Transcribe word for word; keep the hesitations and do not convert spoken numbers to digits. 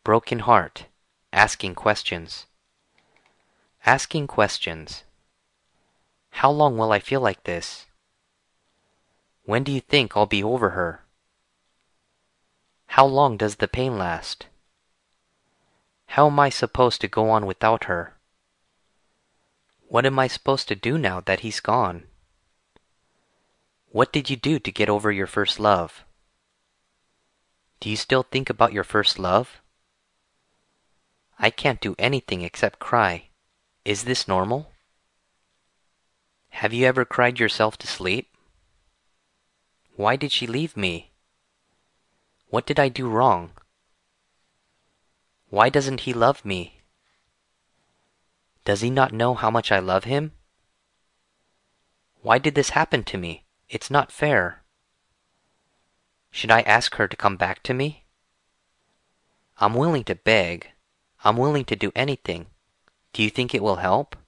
Broken heart, asking questions. Asking questions. How long will I feel like this? When do you think I'll be over her? How long does the pain last? How am I supposed to go on without her? What am I supposed to do now that he's gone? What did you do to get over your first love? Do you still think about your first love? I can't do anything except cry. Is this normal? Have you ever cried yourself to sleep? Why did she leave me? What did I do wrong? Why doesn't he love me? Does he not know how much I love him? Why did this happen to me? It's not fair. Should I ask her to come back to me? I'm willing to beg. I'm willing to do anything. Do you think it will help?